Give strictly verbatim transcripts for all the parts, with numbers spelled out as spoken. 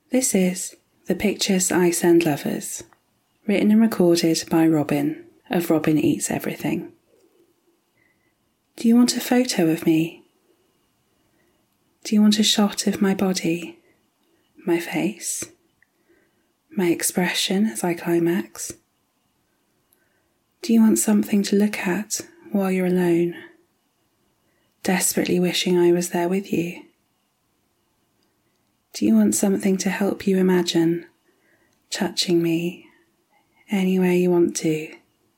This is The Pictures I Send Lovers, written and recorded by Robin of Robin Eats Everything. Do you want a photo of me? Do you want a shot of my body, my face, my expression as I climax? Do you want something to look at while you're alone, desperately wishing I was there with you? Do you want something to help you imagine touching me anywhere you want to?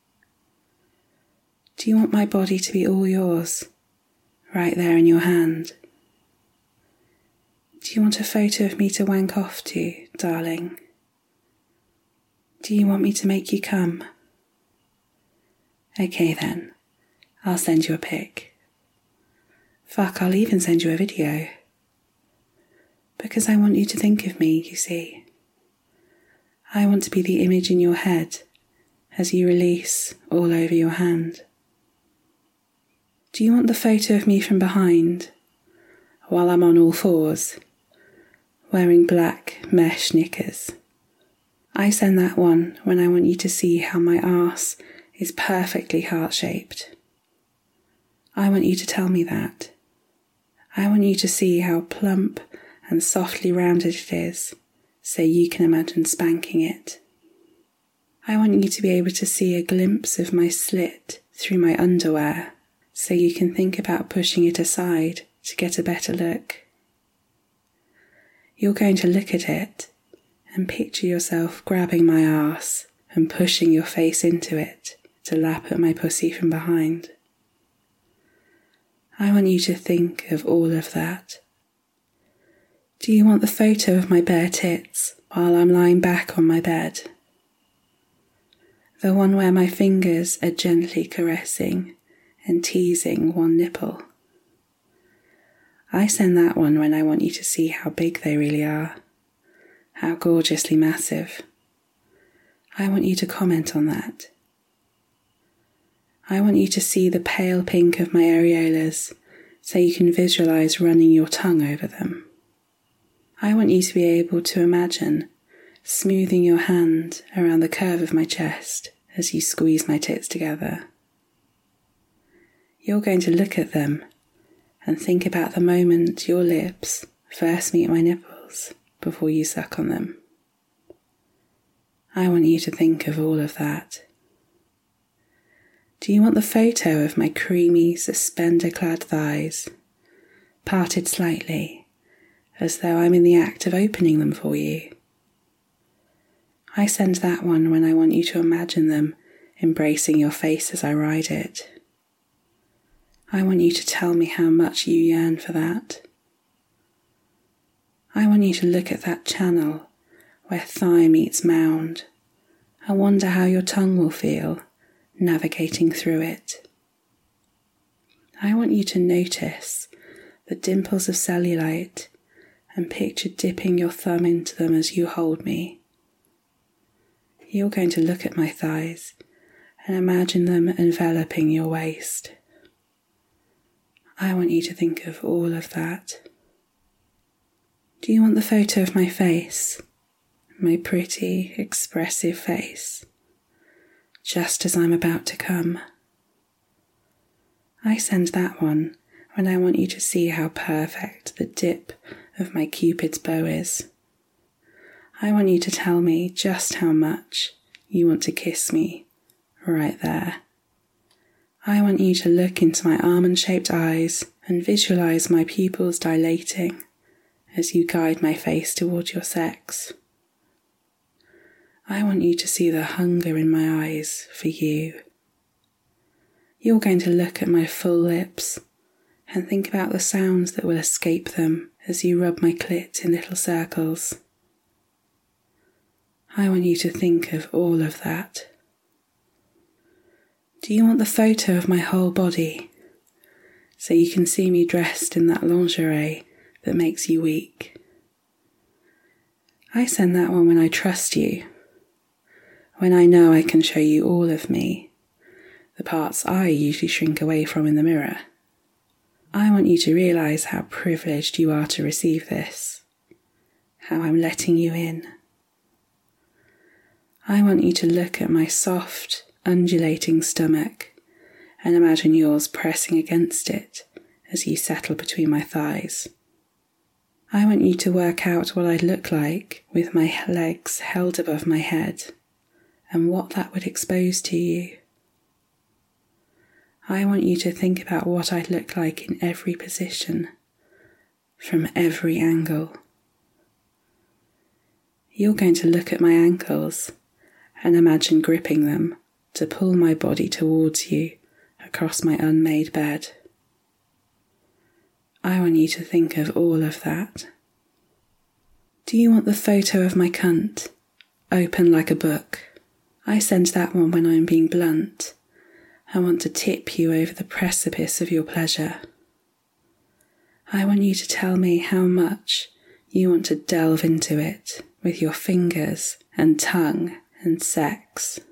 Do you want my body to be all yours, right there in your hand? Do you want a photo of me to wank off to, darling? Do you want me to make you come? Okay then, I'll send you a pic. Fuck, I'll even send you a video. Because I want you to think of me, you see. I want to be the image in your head as you release all over your hand. Do you want the photo of me from behind, while I'm on all fours, wearing black mesh knickers? I send that one when I want you to see how my arse is perfectly heart-shaped. I want you to tell me that. I want you to see how plump and softly rounded it is, so you can imagine spanking it. I want you to be able to see a glimpse of my slit through my underwear, so you can think about pushing it aside to get a better look. You're going to look at it and picture yourself grabbing my arse and pushing your face into it to lap at my pussy from behind. I want you to think of all of that. Do you want the photo of my bare tits while I'm lying back on my bed? The one where my fingers are gently caressing and teasing one nipple? I send that one when I want you to see how big they really are, how gorgeously massive. I want you to comment on that. I want you to see the pale pink of my areolas so you can visualize running your tongue over them. I want you to be able to imagine smoothing your hand around the curve of my chest as you squeeze my tits together. You're going to look at them and think about the moment your lips first meet my nipples before you suck on them. I want you to think of all of that. Do you want the photo of my creamy, suspender-clad thighs, parted slightly, as though I'm in the act of opening them for you? I send that one when I want you to imagine them embracing your face as I ride it. I want you to tell me how much you yearn for that. I want you to look at that channel where thigh meets mound and wonder how your tongue will feel navigating through it. I want you to notice the dimples of cellulite and picture dipping your thumb into them as you hold me. You're going to look at my thighs and imagine them enveloping your waist. I want you to think of all of that. Do you want the photo of my face, my pretty, expressive face, just as I'm about to come? I send that one when I want you to see how perfect the dip of my Cupid's bow is. I want you to tell me just how much you want to kiss me right there. I want you to look into my almond-shaped eyes and visualize my pupils dilating as you guide my face toward your sex. I want you to see the hunger in my eyes for you. You're going to look at my full lips and think about the sounds that will escape them as you rub my clit in little circles. I want you to think of all of that. Do you want the photo of my whole body, so you can see me dressed in that lingerie that makes you weak? I send that one when I trust you, when I know I can show you all of me, the parts I usually shrink away from in the mirror. I want you to realise how privileged you are to receive this, how I'm letting you in. I want you to look at my soft, undulating stomach and imagine yours pressing against it as you settle between my thighs. I want you to work out what I'd look like with my legs held above my head and what that would expose to you. I want you to think about what I'd look like in every position, from every angle. You're going to look at my ankles and imagine gripping them to pull my body towards you across my unmade bed. I want you to think of all of that. Do you want the photo of my cunt, open like a book? I send that one when I'm being blunt. I want to tip you over the precipice of your pleasure. I want you to tell me how much you want to delve into it with your fingers and tongue and sex.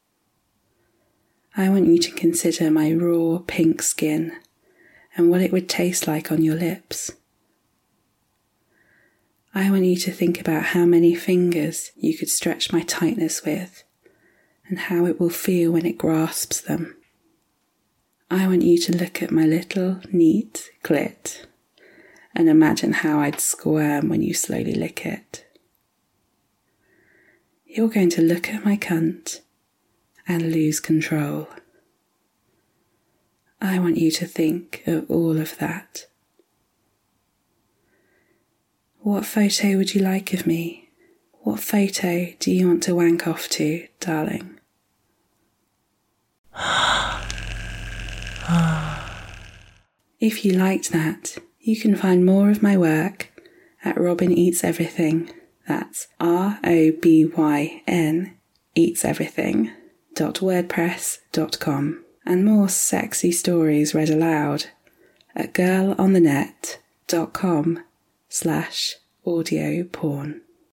I want you to consider my raw pink skin and what it would taste like on your lips. I want you to think about how many fingers you could stretch my tightness with and how it will feel when it grasps them. I want you to look at my little, neat clit and imagine how I'd squirm when you slowly lick it. You're going to look at my cunt and lose control. I want you to think of all of that. What photo would you like of me? What photo do you want to wank off to, darling? If you liked that, you can find more of my work at Robyn Eats Everything. That's R O B Y N Eats Everything dot wordpress dot com, and more sexy stories read aloud at girlonthenet dot com slash audio porn.